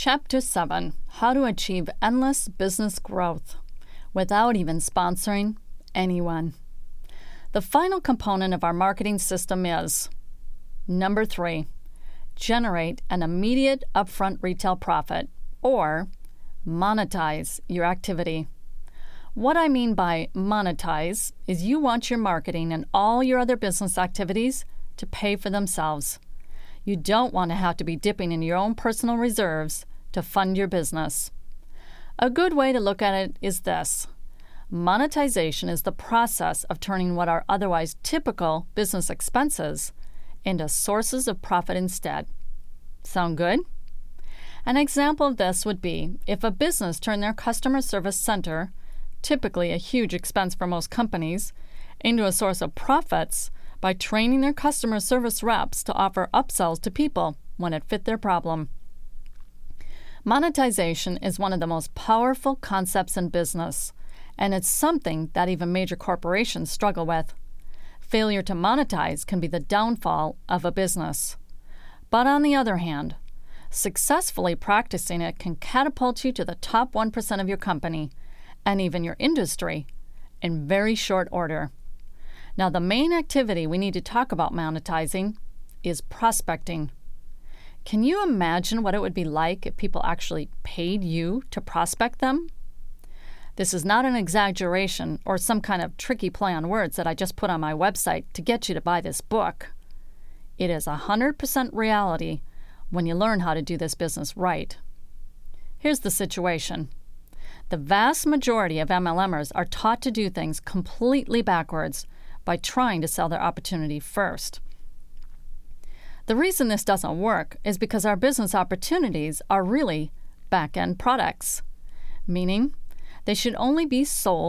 Chapter 7: How to Achieve Endless Business Growth Without Even Sponsoring Anyone. The final component of our marketing system is number 3, generate an immediate upfront retail profit, or monetize your activity. What I mean by monetize is you want your marketing and all your other business activities to pay for themselves. You don't want to have to be dipping into your own personal reserves to fund your business. A good way to look at it is this. Monetization is the process of turning what are otherwise typical business expenses into sources of profit instead. Sound good? An example of this would be if a business turned their customer service center, typically a huge expense for most companies, into a source of profits by training their customer service reps to offer upsells to people when it fit their problem. Monetization is one of the most powerful concepts in business, and it's something that even major corporations struggle with. Failure to monetize can be the downfall of a business. But on the other hand, successfully practicing it can catapult you to the top 1% of your company, and even your industry, in very short order. Now, the main activity we need to talk about monetizing is prospecting. Can you imagine what it would be like if people actually paid you to prospect them? This is not an exaggeration or some kind of tricky play on words that I just put on my website to get you to buy this book. It is 100% reality when you learn how to do this business right. Here's the situation. The vast majority of MLMers are taught to do things completely backwards by trying to sell their opportunity first. The reason this doesn't work is because our business opportunities are really back-end products, meaning they should only be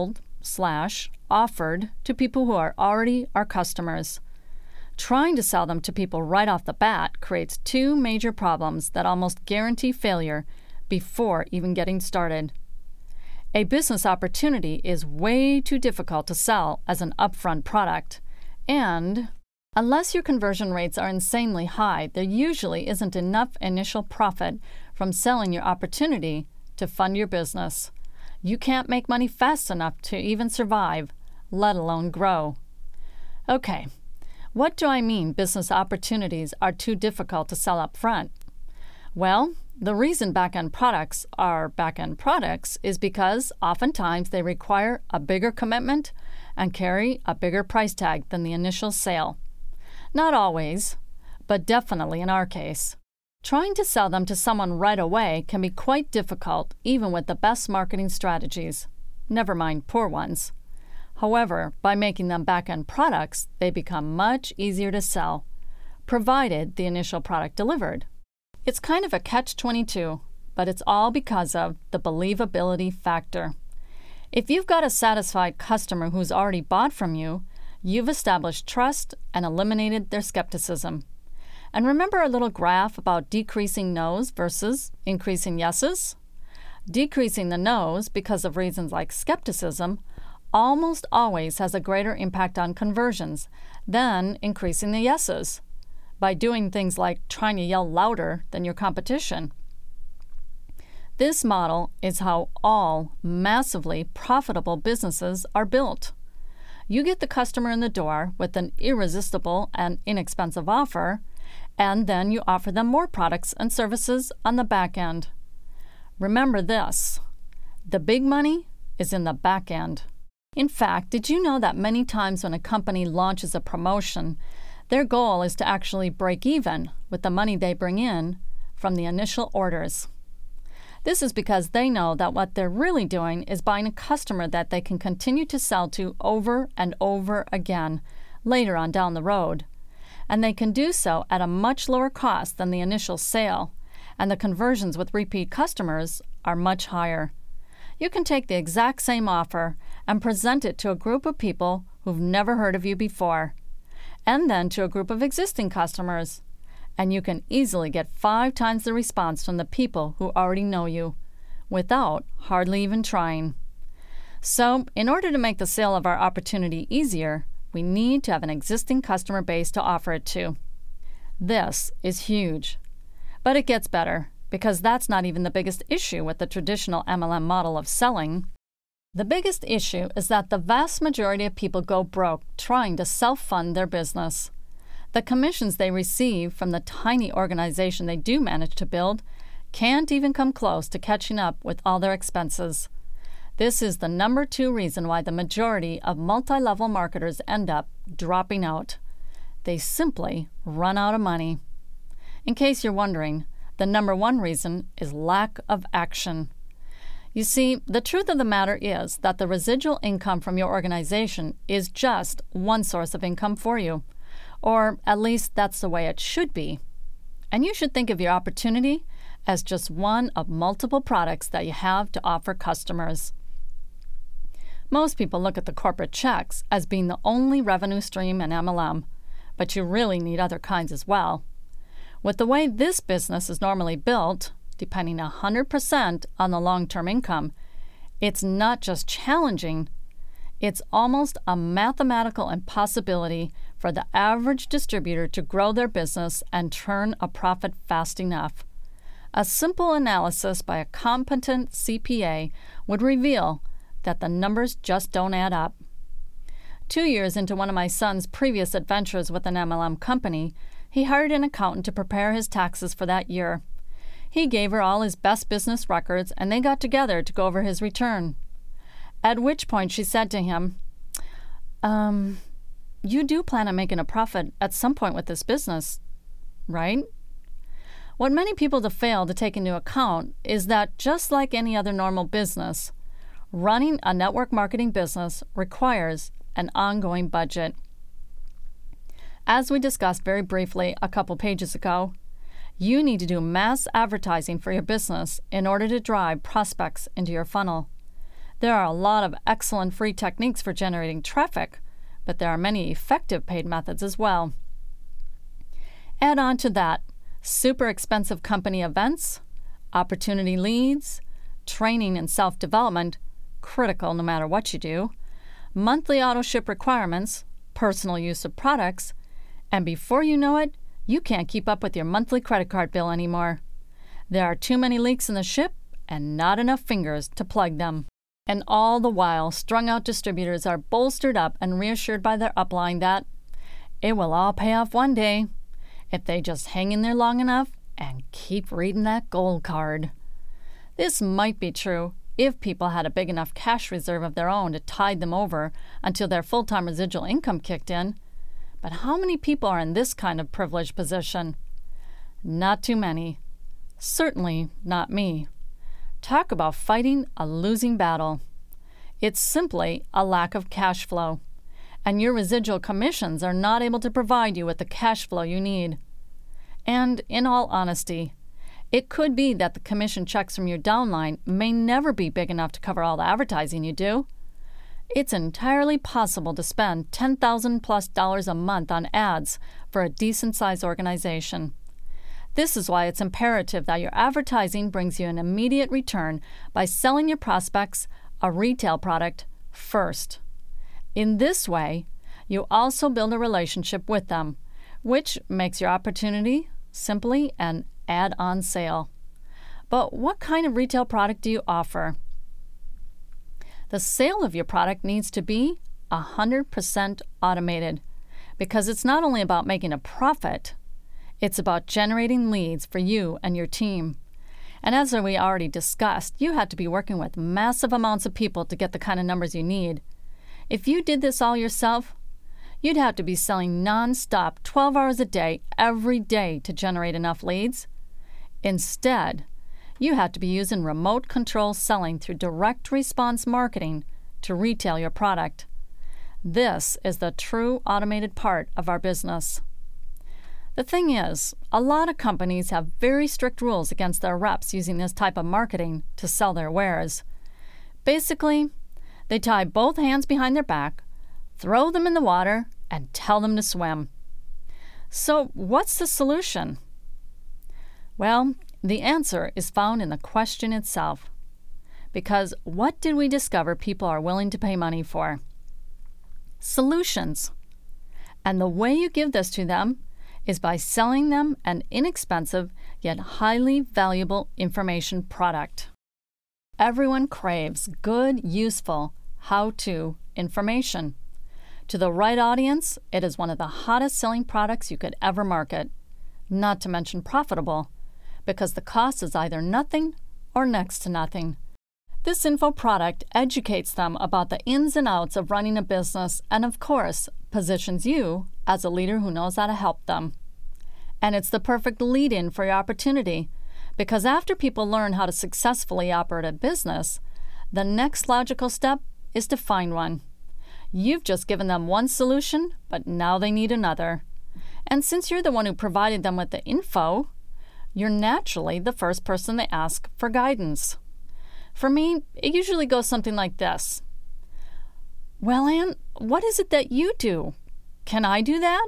sold/offered to people who are already our customers. Trying to sell them to people right off the bat creates two major problems that almost guarantee failure before even getting started. A business opportunity is way too difficult to sell as an upfront product, and unless your conversion rates are insanely high, there usually isn't enough initial profit from selling your opportunity to fund your business. You can't make money fast enough to even survive, let alone grow. Okay, what do I mean business opportunities are too difficult to sell up front? Well, the reason back-end products are back-end products is because oftentimes they require a bigger commitment and carry a bigger price tag than the initial sale. Not always, but definitely in our case. Trying to sell them to someone right away can be quite difficult even with the best marketing strategies, never mind poor ones. However, by making them back-end products, they become much easier to sell, provided the initial product delivered. It's kind of a catch-22, but it's all because of the believability factor. If you've got a satisfied customer who's already bought from you, you've established trust and eliminated their skepticism. And remember our little graph about decreasing no's versus increasing yeses? Decreasing the no's because of reasons like skepticism almost always has a greater impact on conversions than increasing the yeses, by doing things like trying to yell louder than your competition. This model is how all massively profitable businesses are built. You get the customer in the door with an irresistible and inexpensive offer, and then you offer them more products and services on the back end. Remember this, the big money is in the back end. In fact, did you know that many times when a company launches a promotion, their goal is to actually break even with the money they bring in from the initial orders? This is because they know that what they're really doing is buying a customer that they can continue to sell to over and over again later on down the road. And they can do so at a much lower cost than the initial sale, and the conversions with repeat customers are much higher. You can take the exact same offer and present it to a group of people who've never heard of you before, and then to a group of existing customers, and you can easily get 5 times the response from the people who already know you, without hardly even trying. So, in order to make the sale of our opportunity easier, we need to have an existing customer base to offer it to. This is huge. But it gets better. because that's not even the biggest issue with the traditional MLM model of selling. The biggest issue is that the vast majority of people go broke trying to self-fund their business. The commissions they receive from the tiny organization they do manage to build can't even come close to catching up with all their expenses. This is the number 2 reason why the majority of multi-level marketers end up dropping out. They simply run out of money. In case you're wondering, the number 1 reason is lack of action. You see, the truth of the matter is that the residual income from your organization is just one source of income for you, or at least that's the way it should be. And you should think of your opportunity as just one of multiple products that you have to offer customers. Most people look at the corporate checks as being the only revenue stream in MLM, but you really need other kinds as well. With the way this business is normally built, depending 100% on the long-term income, it's not just challenging, it's almost a mathematical impossibility for the average distributor to grow their business and turn a profit fast enough. A simple analysis by a competent CPA would reveal that the numbers just don't add up. 2 years into one of my son's previous adventures with an MLM company, he hired an accountant to prepare his taxes for that year. He gave her all his best business records, and they got together to go over his return. At which point she said to him, you do plan on making a profit at some point with this business, right? What many people fail to take into account is that just like any other normal business, running a network marketing business requires an ongoing budget. As we discussed very briefly a couple pages ago, you need to do mass advertising for your business in order to drive prospects into your funnel. There are a lot of excellent free techniques for generating traffic, but there are many effective paid methods as well. Add on to that super expensive company events, opportunity leads, training and self-development, critical no matter what you do, monthly auto-ship requirements, personal use of products, and before you know it, you can't keep up with your monthly credit card bill anymore. There are too many leaks in the ship and not enough fingers to plug them. And all the while, strung-out distributors are bolstered up and reassured by their upline that it will all pay off one day if they just hang in there long enough and keep reading that gold card. This might be true if people had a big enough cash reserve of their own to tide them over until their full-time residual income kicked in. But how many people are in this kind of privileged position? Not too many. Certainly not me. Talk about fighting a losing battle. It's simply a lack of cash flow, and your residual commissions are not able to provide you with the cash flow you need. And in all honesty, it could be that the commission checks from your downline may never be big enough to cover all the advertising you do. It's entirely possible to spend $10,000+ a month on ads for a decent-sized organization. This is why it's imperative that your advertising brings you an immediate return by selling your prospects a retail product first. In this way, you also build a relationship with them, which makes your opportunity simply an add-on sale. But what kind of retail product do you offer? The sale of your product needs to be 100% automated, because it's not only about making a profit, it's about generating leads for you and your team. And as we already discussed, you have to be working with massive amounts of people to get the kind of numbers you need. If you did this all yourself, you'd have to be selling non-stop 12 hours a day, every day to generate enough leads. Instead, you have to be using remote control selling through direct response marketing to retail your product. This is the true automated part of our business. The thing is, a lot of companies have very strict rules against their reps using this type of marketing to sell their wares. Basically, they tie both hands behind their back, throw them in the water, and tell them to swim. So what's the solution? Well, the answer is found in the question itself. Because what did we discover people are willing to pay money for? Solutions. And the way you give this to them is by selling them an inexpensive yet highly valuable information product. Everyone craves good, useful, how-to information. To the right audience, it is one of the hottest selling products you could ever market, not to mention profitable, because the cost is either nothing or next to nothing. This info product educates them about the ins and outs of running a business and, of course, positions you as a leader who knows how to help them. And it's the perfect lead-in for your opportunity, because after people learn how to successfully operate a business, the next logical step is to find one. You've just given them one solution, but now they need another. And since you're the one who provided them with the info, you're naturally the first person they ask for guidance. For me, it usually goes something like this. Well, Ann, what is it that you do? Can I do that?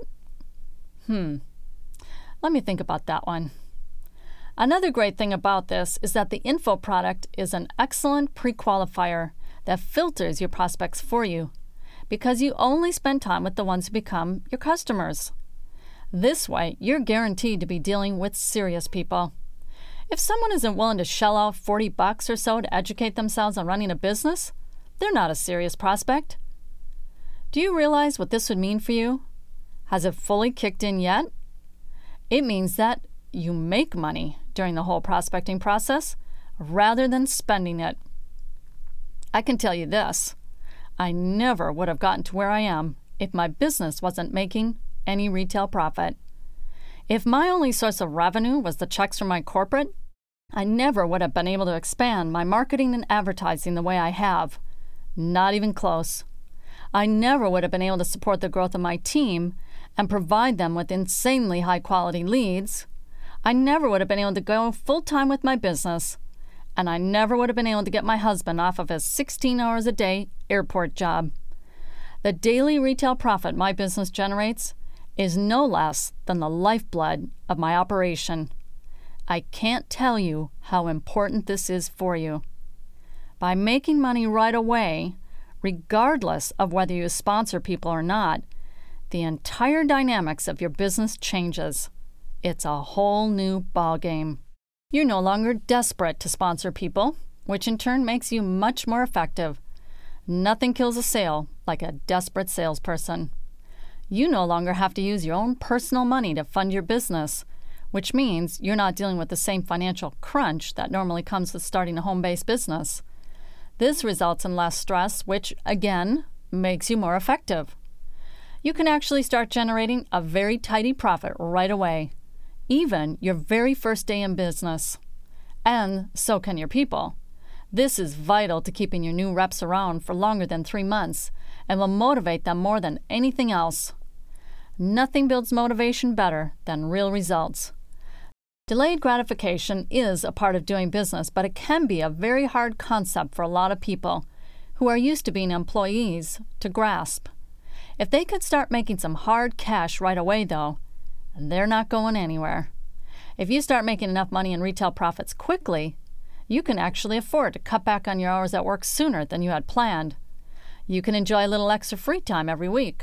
Let me think about that one. Another great thing about this is that the info product is an excellent pre-qualifier that filters your prospects for you, because you only spend time with the ones who become your customers. This way, you're guaranteed to be dealing with serious people. If someone isn't willing to shell out $40 or so to educate themselves on running a business, they're not a serious prospect. Do you realize what this would mean for you? Has it fully kicked in yet? It means that you make money during the whole prospecting process rather than spending it. I can tell you this, I never would have gotten to where I am if my business wasn't making any retail profit. If my only source of revenue was the checks from my corporate, I never would have been able to expand my marketing and advertising the way I have. Not even close. I never would have been able to support the growth of my team and provide them with insanely high-quality leads. I never would have been able to go full-time with my business, and I never would have been able to get my husband off of his 16 hours a day airport job. The daily retail profit my business generates is no less than the lifeblood of my operation. I can't tell you how important this is for you. By making money right away, regardless of whether you sponsor people or not, the entire dynamics of your business changes. It's a whole new ballgame. You're no longer desperate to sponsor people, which in turn makes you much more effective. Nothing kills a sale like a desperate salesperson. You no longer have to use your own personal money to fund your business, which means you're not dealing with the same financial crunch that normally comes with starting a home-based business. This results in less stress, which, again, makes you more effective. You can actually start generating a very tidy profit right away, even your very first day in business. And so can your people. This is vital to keeping your new reps around for longer than 3 months and will motivate them more than anything else. Nothing builds motivation better than real results. Delayed gratification is a part of doing business, but it can be a very hard concept for a lot of people who are used to being employees to grasp. If they could start making some hard cash right away, though, they're not going anywhere. If you start making enough money in retail profits quickly, you can actually afford to cut back on your hours at work sooner than you had planned. You can enjoy a little extra free time every week.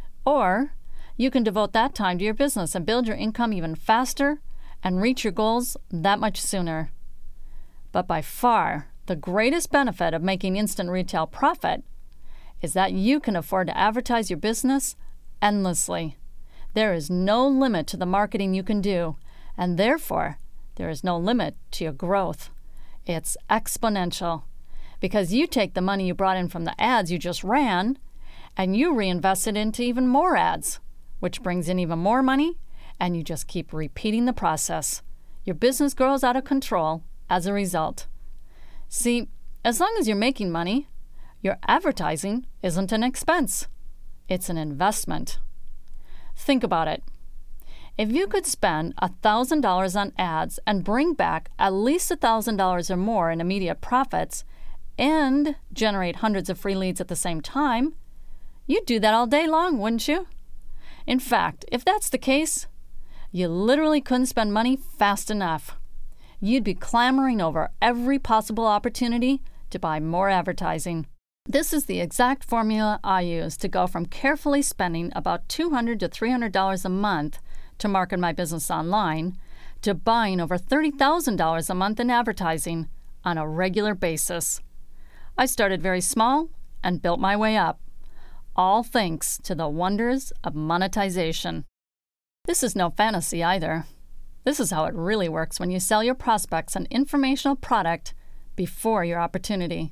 Or you can devote that time to your business and build your income even faster and reach your goals that much sooner. But by far, the greatest benefit of making instant retail profit is that you can afford to advertise your business endlessly. There is no limit to the marketing you can do, and therefore, there is no limit to your growth. It's exponential, because you take the money you brought in from the ads you just ran, and you reinvest it into even more ads, which brings in even more money, and you just keep repeating the process. Your business grows out of control as a result. See, as long as you're making money, your advertising isn't an expense. It's an investment. Think about it. If you could spend $1,000 on ads and bring back at least $1,000 or more in immediate profits and generate hundreds of free leads at the same time, you'd do that all day long, wouldn't you? In fact, if that's the case, you literally couldn't spend money fast enough. You'd be clamoring over every possible opportunity to buy more advertising. This is the exact formula I use to go from carefully spending about $200 to $300 a month to market my business online to buying over $30,000 a month in advertising on a regular basis. I started very small and built my way up, all thanks to the wonders of monetization. This is no fantasy either. This is how it really works when you sell your prospects an informational product before your opportunity.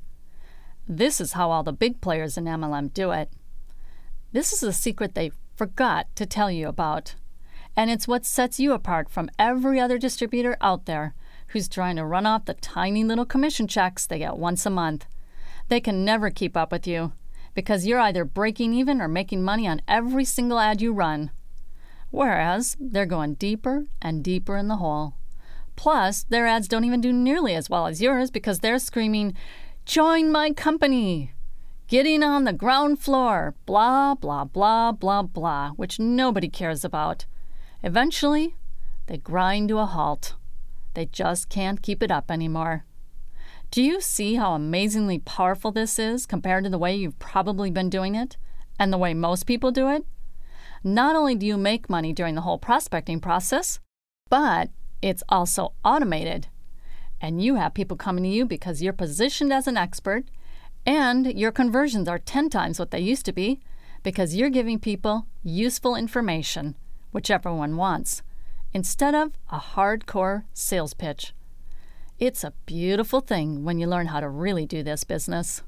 This is how all the big players in MLM do it. This is the secret they forgot to tell you about. And it's what sets you apart from every other distributor out there who's trying to run off the tiny little commission checks they get once a month. They can never keep up with you because you're either breaking even or making money on every single ad you run. Whereas they're going deeper and deeper in the hole. Plus, their ads don't even do nearly as well as yours because they're screaming, "Join my company! Getting on the ground floor, blah, blah, blah, blah, blah," which nobody cares about. Eventually, they grind to a halt. They just can't keep it up anymore. Do you see how amazingly powerful this is compared to the way you've probably been doing it and the way most people do it? Not only do you make money during the whole prospecting process, but it's also automated. And you have people coming to you because you're positioned as an expert, and your conversions are 10 times what they used to be because you're giving people useful information, which everyone wants, instead of a hardcore sales pitch. It's a beautiful thing when you learn how to really do this business.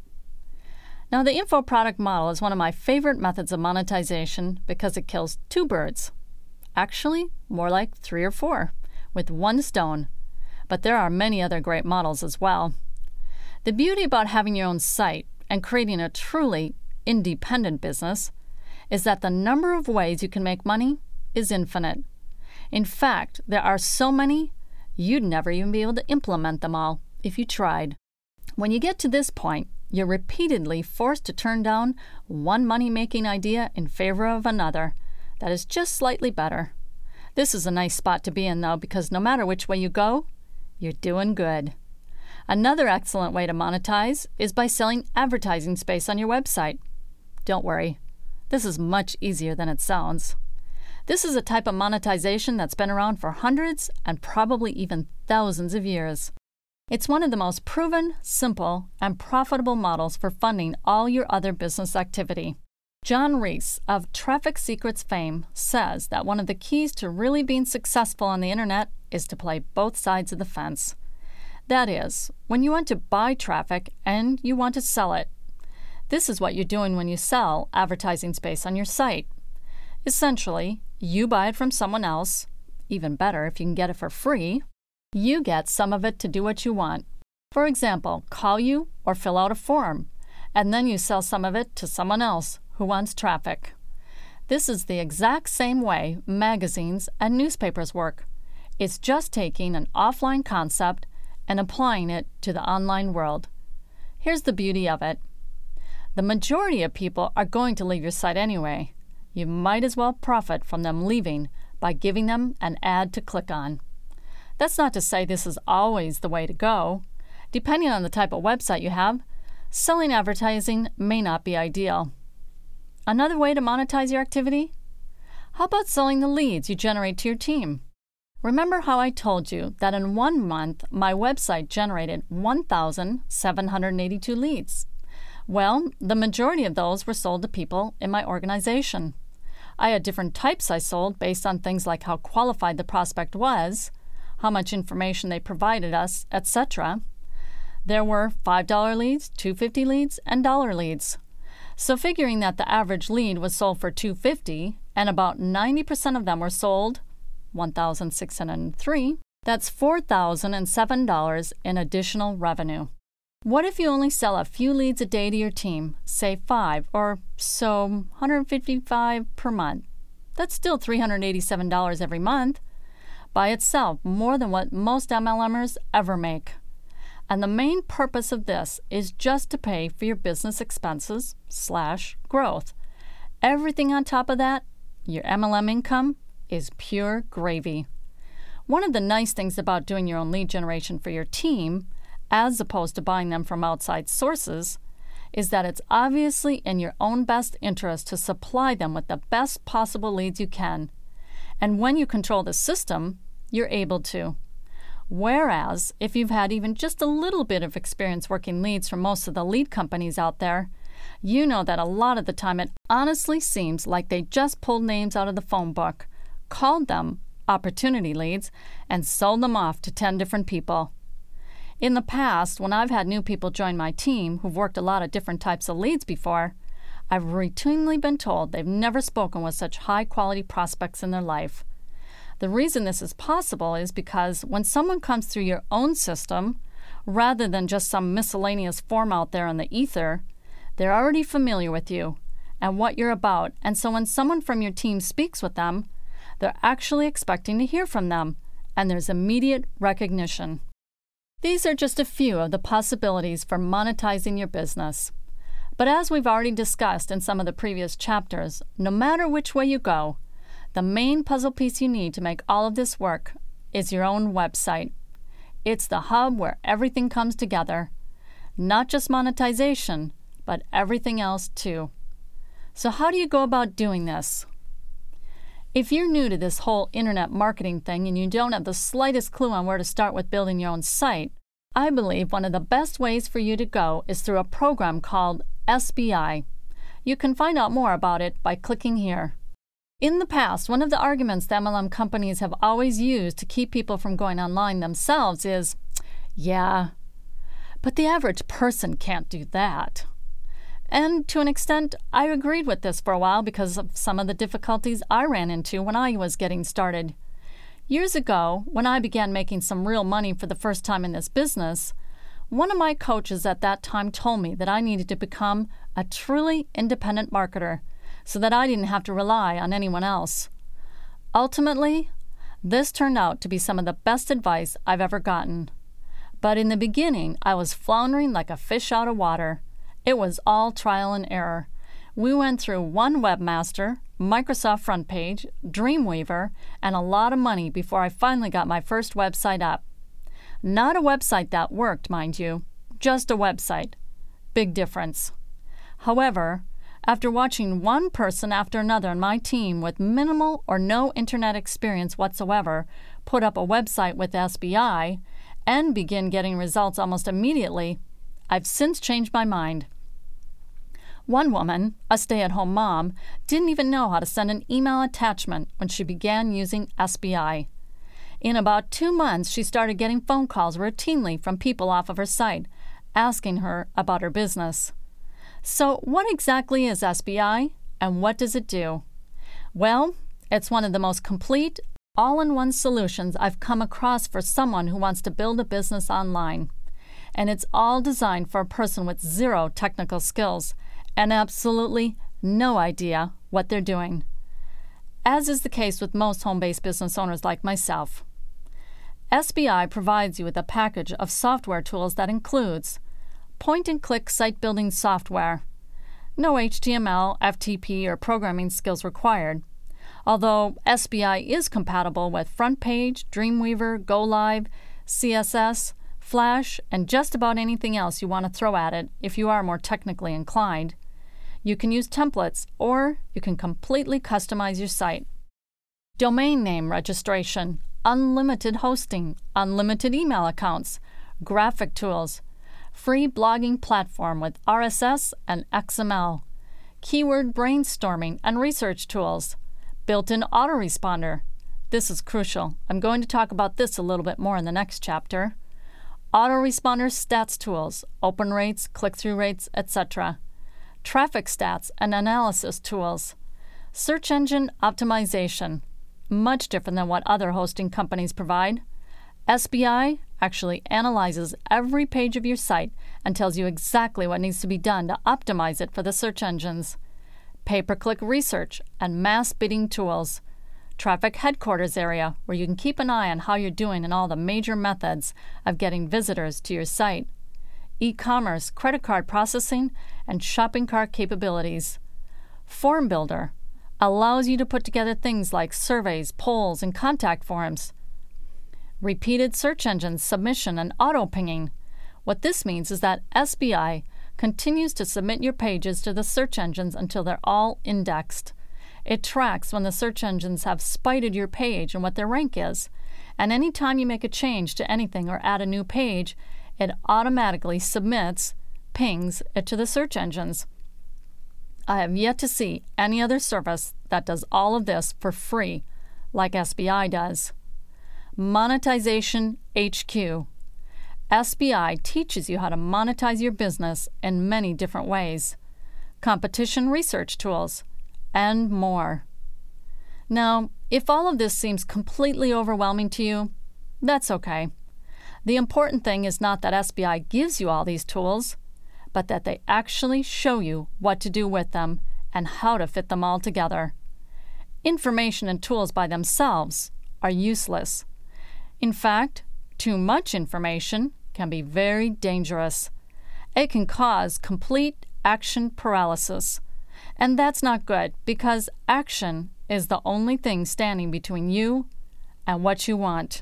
Now, the info product model is one of my favorite methods of monetization because it kills two birds. Actually, more like 3 or 4, with one stone. But there are many other great models as well. The beauty about having your own site and creating a truly independent business is that the number of ways you can make money is infinite. In fact, there are so many, you'd never even be able to implement them all if you tried. When you get to this point, you're repeatedly forced to turn down one money-making idea in favor of another that is just slightly better. This is a nice spot to be in, though, because no matter which way you go, you're doing good. Another excellent way to monetize is by selling advertising space on your website. Don't worry, this is much easier than it sounds. This is a type of monetization that's been around for hundreds and probably even thousands of years. It's one of the most proven, simple, and profitable models for funding all your other business activity. John Reese of Traffic Secrets fame says that one of the keys to really being successful on the internet is to play both sides of the fence. That is, when you want to buy traffic and you want to sell it. This is what you're doing when you sell advertising space on your site. Essentially, you buy it from someone else, even better if you can get it for free. You get some of it to do what you want. For example, call you or fill out a form, and then you sell some of it to someone else who wants traffic. This is the exact same way magazines and newspapers work. It's just taking an offline concept and applying it to the online world. Here's the beauty of it. The majority of people are going to leave your site anyway. You might as well profit from them leaving by giving them an ad to click on. That's not to say this is always the way to go. Depending on the type of website you have, selling advertising may not be ideal. Another way to monetize your activity? How about selling the leads you generate to your team? Remember how I told you that in 1 month my website generated 1,782 leads? Well, the majority of those were sold to people in my organization. I had different types I sold based on things like how qualified the prospect was, how much information they provided us, etc. There were $5 leads, $2.50 leads, and dollar leads. So figuring that the average lead was sold for $2.50 and about 90% of them were sold, 1,603, that's $4,007 in additional revenue. What if you only sell a few leads a day to your team, say 5 or so 155 per month? That's still $387 every month. By itself, more than what most MLMers ever make. And the main purpose of this is just to pay for your business expenses / growth. Everything on top of that, your MLM income, is pure gravy. One of the nice things about doing your own lead generation for your team, as opposed to buying them from outside sources, is that it's obviously in your own best interest to supply them with the best possible leads you can. And when you control the system, you're able to. Whereas, if you've had even just a little bit of experience working leads from most of the lead companies out there, you know that a lot of the time it honestly seems like they just pulled names out of the phone book, called them opportunity leads, and sold them off to 10 different people. In the past, when I've had new people join my team who've worked a lot of different types of leads before, I've routinely been told they've never spoken with such high-quality prospects in their life. The reason this is possible is because when someone comes through your own system, rather than just some miscellaneous form out there in the ether, they're already familiar with you and what you're about, and so when someone from your team speaks with them, they're actually expecting to hear from them, and there's immediate recognition. These are just a few of the possibilities for monetizing your business. But as we've already discussed in some of the previous chapters, no matter which way you go, the main puzzle piece you need to make all of this work is your own website. It's the hub where everything comes together. Not just monetization, but everything else too. So how do you go about doing this? If you're new to this whole internet marketing thing and you don't have the slightest clue on where to start with building your own site, I believe one of the best ways for you to go is through a program called SBI. You can find out more about it by clicking here. In the past, one of the arguments that MLM companies have always used to keep people from going online themselves is, yeah, but the average person can't do that. And to an extent, I agreed with this for a while because of some of the difficulties I ran into when I was getting started. Years ago, when I began making some real money for the first time in this business, one of my coaches at that time told me that I needed to become a truly independent marketer so that I didn't have to rely on anyone else. Ultimately, this turned out to be some of the best advice I've ever gotten. But in the beginning, I was floundering like a fish out of water. It was all trial and error. We went through one webmaster, Microsoft FrontPage, Dreamweaver, and a lot of money before I finally got my first website up. Not a website that worked, mind you, just a website. Big difference. However, after watching one person after another on my team with minimal or no internet experience whatsoever put up a website with SBI and begin getting results almost immediately, I've since changed my mind. One woman, a stay-at-home mom, didn't even know how to send an email attachment when she began using SBI. In about 2 months, she started getting phone calls routinely from people off of her site, asking her about her business. So what exactly is SBI, and what does it do? Well, it's one of the most complete, all-in-one solutions I've come across for someone who wants to build a business online. And it's all designed for a person with zero technical skills and absolutely no idea what they're doing, as is the case with most home-based business owners like myself. SBI provides you with a package of software tools that includes point-and-click site-building software. No HTML, FTP, or programming skills required, although SBI is compatible with FrontPage, Dreamweaver, GoLive, CSS, Flash, and just about anything else you want to throw at it if you are more technically inclined. You can use templates, or you can completely customize your site. Domain name registration, unlimited hosting, unlimited email accounts, graphic tools, free blogging platform with RSS and XML, keyword brainstorming and research tools, built-in autoresponder. This is crucial. I'm going to talk about this a little bit more in the next chapter. Autoresponder stats tools, open rates, click-through rates, etc. Traffic stats and analysis tools. Search engine optimization, much different than what other hosting companies provide. SBI actually analyzes every page of your site and tells you exactly what needs to be done to optimize it for the search engines. Pay-per-click research and mass bidding tools. Traffic headquarters area, where you can keep an eye on how you're doing in all the major methods of getting visitors to your site. E-commerce, credit card processing, and shopping cart capabilities. Form Builder allows you to put together things like surveys, polls, and contact forms. Repeated search engine submission and auto-pinging. What this means is that SBI continues to submit your pages to the search engines until they're all indexed. It tracks when the search engines have spited your page and what their rank is, And anytime you make a change to anything or add a new page, it automatically pings it to the search engines. I have yet to see any other service that does all of this for free like SBI does. Monetization HQ. SBI teaches you how to monetize your business in many different ways, competition research tools, and more. Now, if all of this seems completely overwhelming to you, that's okay. The important thing is not that SBI gives you all these tools, but that they actually show you what to do with them and how to fit them all together. Information and tools by themselves are useless. In fact, too much information can be very dangerous. It can cause complete action paralysis. And that's not good because action is the only thing standing between you and what you want.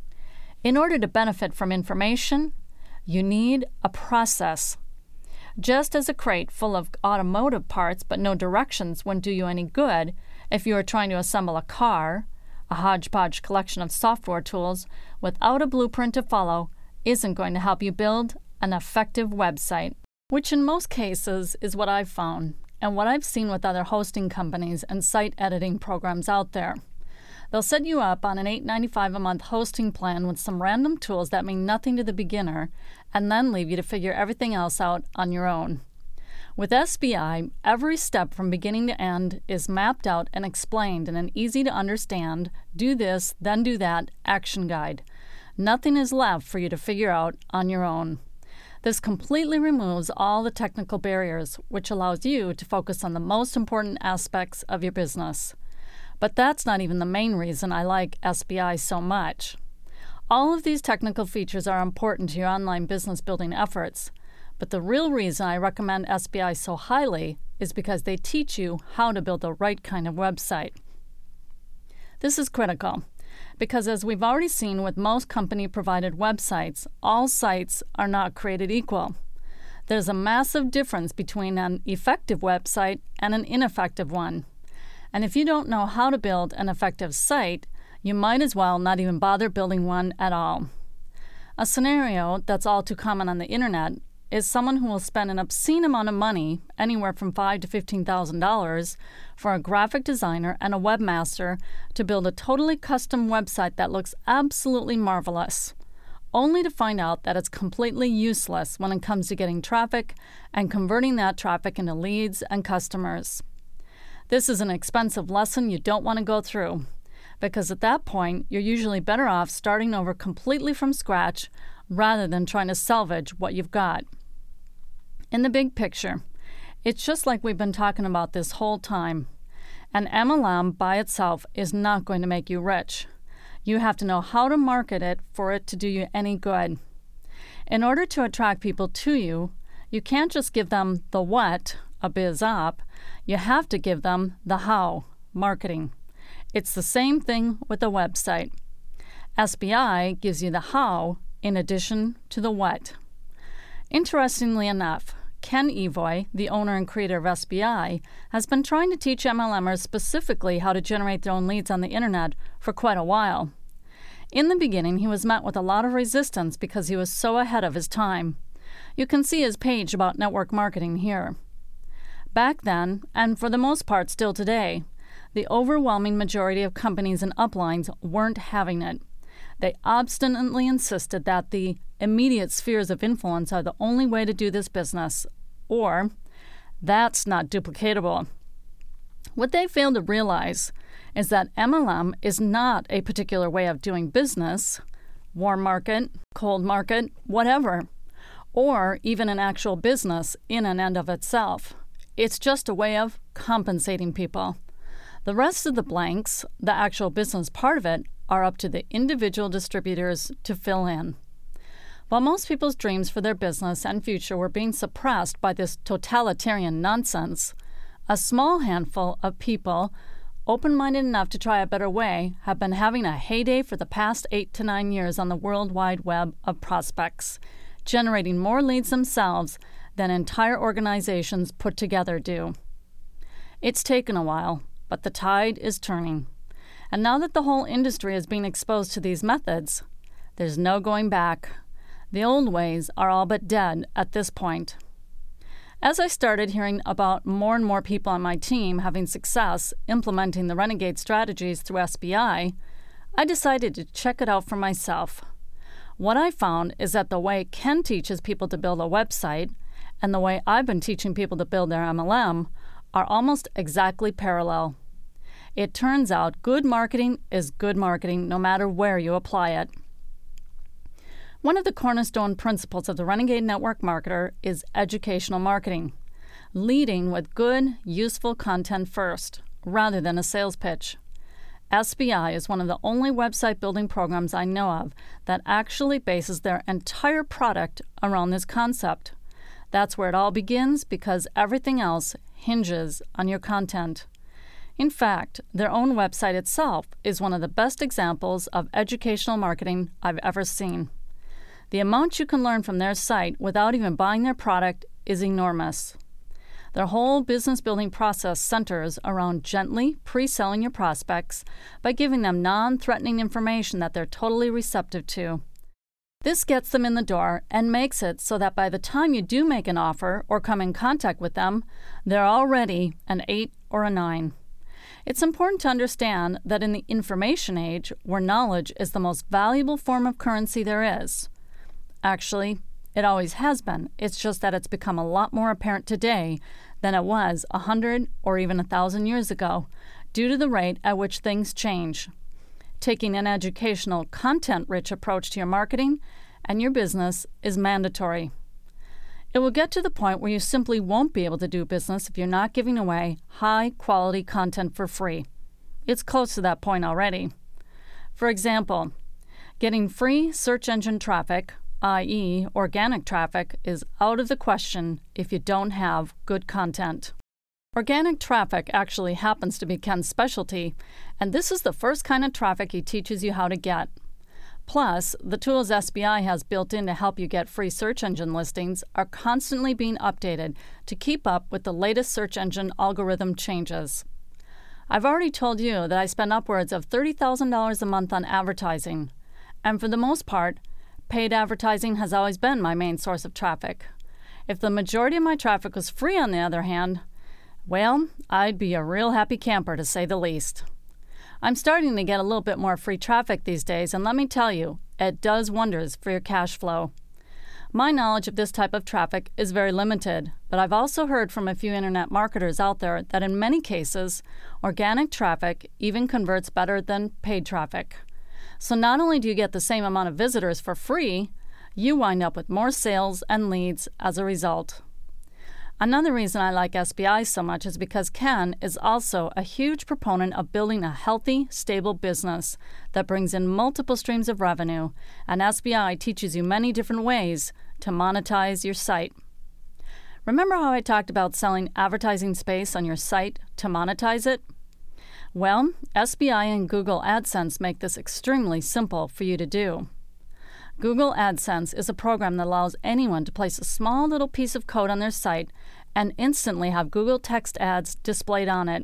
In order to benefit from information, you need a process. Just as a crate full of automotive parts but no directions wouldn't do you any good if you were trying to assemble a car, a hodgepodge collection of software tools without a blueprint to follow isn't going to help you build an effective website, which in most cases is what I've found and what I've seen with other hosting companies and site editing programs out there. They'll set you up on an $8.95 a month hosting plan with some random tools that mean nothing to the beginner and then leave you to figure everything else out on your own. With SBI, every step from beginning to end is mapped out and explained in an easy-to-understand, do this, then do that action guide. Nothing is left for you to figure out on your own. This completely removes all the technical barriers, which allows you to focus on the most important aspects of your business. But that's not even the main reason I like SBI so much. All of these technical features are important to your online business building efforts, but the real reason I recommend SBI so highly is because they teach you how to build the right kind of website. This is critical, because as we've already seen with most company-provided websites, all sites are not created equal. There's a massive difference between an effective website and an ineffective one. And if you don't know how to build an effective site, you might as well not even bother building one at all. A scenario that's all too common on the internet is someone who will spend an obscene amount of money, anywhere from $5,000 to $15,000, for a graphic designer and a webmaster to build a totally custom website that looks absolutely marvelous, only to find out that it's completely useless when it comes to getting traffic and converting that traffic into leads and customers. This is an expensive lesson you don't want to go through, because at that point, you're usually better off starting over completely from scratch rather than trying to salvage what you've got. In the big picture, it's just like we've been talking about this whole time. An MLM by itself is not going to make you rich. You have to know how to market it for it to do you any good. In order to attract people to you, you can't just give them the what, a biz op, you have to give them the how, marketing. It's the same thing with a website. SBI gives you the how in addition to the what. Interestingly enough, Ken Evoy, the owner and creator of SBI, has been trying to teach MLMers specifically how to generate their own leads on the internet for quite a while. In the beginning, he was met with a lot of resistance because he was so ahead of his time. You can see his page about network marketing here. Back then, and for the most part still today, the overwhelming majority of companies and uplines weren't having it. They obstinately insisted that the immediate spheres of influence are the only way to do this business, or that's not duplicatable. What they failed to realize is that MLM is not a particular way of doing business, warm market, cold market, whatever, or even an actual business in and of itself. It's just a way of compensating people. The rest of the blanks, the actual business part of it, are up to the individual distributors to fill in. While most people's dreams for their business and future were being suppressed by this totalitarian nonsense, a small handful of people, open-minded enough to try a better way, have been having a heyday for the past 8 to 9 years on the World Wide Web of prospects, generating more leads themselves than entire organizations put together do. It's taken a while, but the tide is turning. And now that the whole industry is being exposed to these methods, there's no going back. The old ways are all but dead at this point. As I started hearing about more and more people on my team having success implementing the Renegade strategies through SBI, I decided to check it out for myself. What I found is that the way Ken teaches people to build a website and the way I've been teaching people to build their MLM are almost exactly parallel. It turns out good marketing is good marketing no matter where you apply it. One of the cornerstone principles of the Renegade Network Marketer is educational marketing, leading with good, useful content first, rather than a sales pitch. SBI is one of the only website building programs I know of that actually bases their entire product around this concept. That's where it all begins because everything else hinges on your content. In fact, their own website itself is one of the best examples of educational marketing I've ever seen. The amount you can learn from their site without even buying their product is enormous. Their whole business building process centers around gently pre-selling your prospects by giving them non-threatening information that they're totally receptive to. This gets them in the door and makes it so that by the time you do make an offer or come in contact with them, they're already an 8 or a 9. It's important to understand that in the information age, where knowledge is the most valuable form of currency there is. Actually, it always has been. It's just that it's become a lot more apparent today than it was 100 or even 1,000 years ago, due to the rate at which things change. Taking an educational, content-rich approach to your marketing and your business is mandatory. It will get to the point where you simply won't be able to do business if you're not giving away high-quality content for free. It's close to that point already. For example, getting free search engine traffic, i.e. organic traffic, is out of the question if you don't have good content. Organic traffic actually happens to be Ken's specialty, and this is the first kind of traffic he teaches you how to get. Plus, the tools SBI has built in to help you get free search engine listings are constantly being updated to keep up with the latest search engine algorithm changes. I've already told you that I spend upwards of $30,000 a month on advertising, and for the most part, paid advertising has always been my main source of traffic. If the majority of my traffic was free, on the other hand, well, I'd be a real happy camper to say the least. I'm starting to get a little bit more free traffic these days, and let me tell you, it does wonders for your cash flow. My knowledge of this type of traffic is very limited, but I've also heard from a few internet marketers out there that in many cases, organic traffic even converts better than paid traffic. So not only do you get the same amount of visitors for free, you wind up with more sales and leads as a result. Another reason I like SBI so much is because Ken is also a huge proponent of building a healthy, stable business that brings in multiple streams of revenue, and SBI teaches you many different ways to monetize your site. Remember how I talked about selling advertising space on your site to monetize it? Well, SBI and Google AdSense make this extremely simple for you to do. Google AdSense is a program that allows anyone to place a small little piece of code on their site and instantly have Google text ads displayed on it.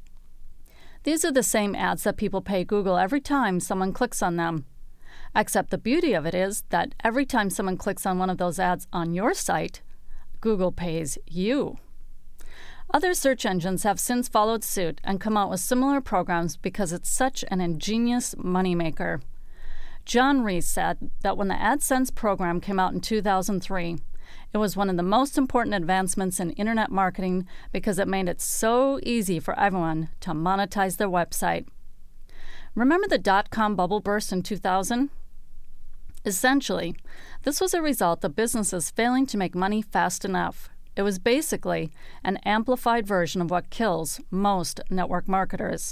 These are the same ads that people pay Google every time someone clicks on them. Except the beauty of it is that every time someone clicks on one of those ads on your site, Google pays you. Other search engines have since followed suit and come out with similar programs because it's such an ingenious moneymaker. John Reese said that when the AdSense program came out in 2003, it was one of the most important advancements in internet marketing because it made it so easy for everyone to monetize their website. Remember the dot-com bubble burst in 2000? Essentially, this was a result of businesses failing to make money fast enough. It was basically an amplified version of what kills most network marketers.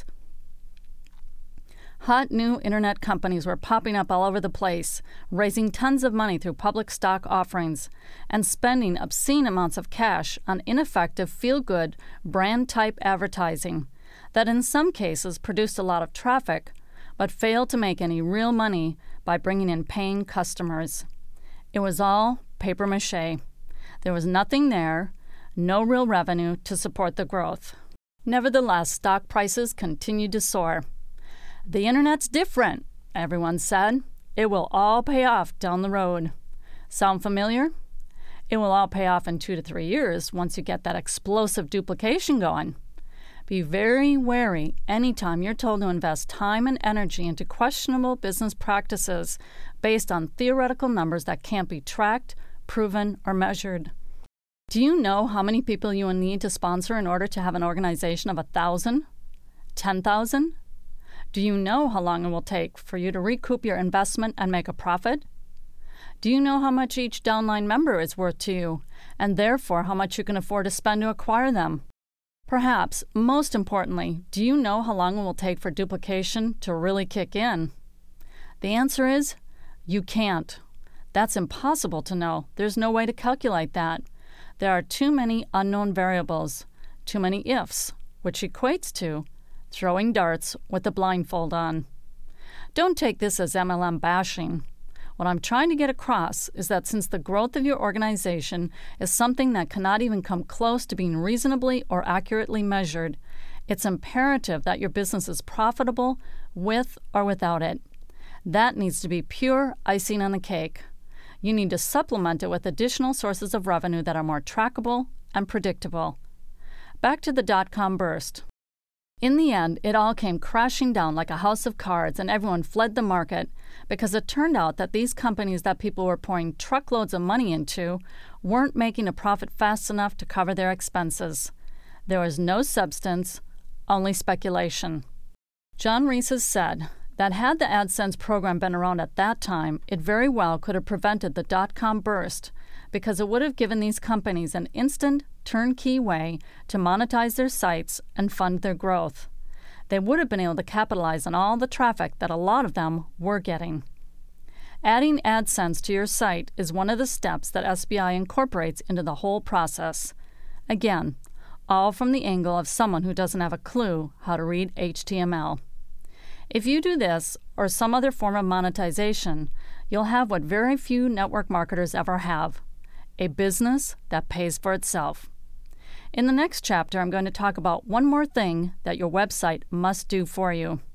Hot new internet companies were popping up all over the place, raising tons of money through public stock offerings, and spending obscene amounts of cash on ineffective feel-good, brand-type advertising that in some cases produced a lot of traffic, but failed to make any real money by bringing in paying customers. It was all papier-mâché. There was nothing there, no real revenue to support the growth. Nevertheless, stock prices continued to soar. The internet's different, everyone said. It will all pay off down the road. Sound familiar? It will all pay off in 2 to 3 years once you get that explosive duplication going. Be very wary anytime you're told to invest time and energy into questionable business practices based on theoretical numbers that can't be tracked, proven, or measured. Do you know how many people you will need to sponsor in order to have an organization of 1,000? 10,000? Do you know how long it will take for you to recoup your investment and make a profit? Do you know how much each downline member is worth to you, and therefore how much you can afford to spend to acquire them? Perhaps, most importantly, do you know how long it will take for duplication to really kick in? The answer is, you can't. That's impossible to know. There's no way to calculate that. There are too many unknown variables, too many ifs, which equates to throwing darts with the blindfold on. Don't take this as MLM bashing. What I'm trying to get across is that since the growth of your organization is something that cannot even come close to being reasonably or accurately measured, it's imperative that your business is profitable with or without it. That needs to be pure icing on the cake. You need to supplement it with additional sources of revenue that are more trackable and predictable. Back to the dot-com burst. In the end, it all came crashing down like a house of cards, and everyone fled the market because it turned out that these companies that people were pouring truckloads of money into weren't making a profit fast enough to cover their expenses. There was no substance, only speculation. John Reese has said that had the AdSense program been around at that time, it very well could have prevented the dot-com burst because it would have given these companies an instant, turnkey way to monetize their sites and fund their growth. They would have been able to capitalize on all the traffic that a lot of them were getting. Adding AdSense to your site is one of the steps that SBI incorporates into the whole process. Again, all from the angle of someone who doesn't have a clue how to read HTML. If you do this or some other form of monetization, you'll have what very few network marketers ever have: a business that pays for itself. In the next chapter, I'm going to talk about one more thing that your website must do for you.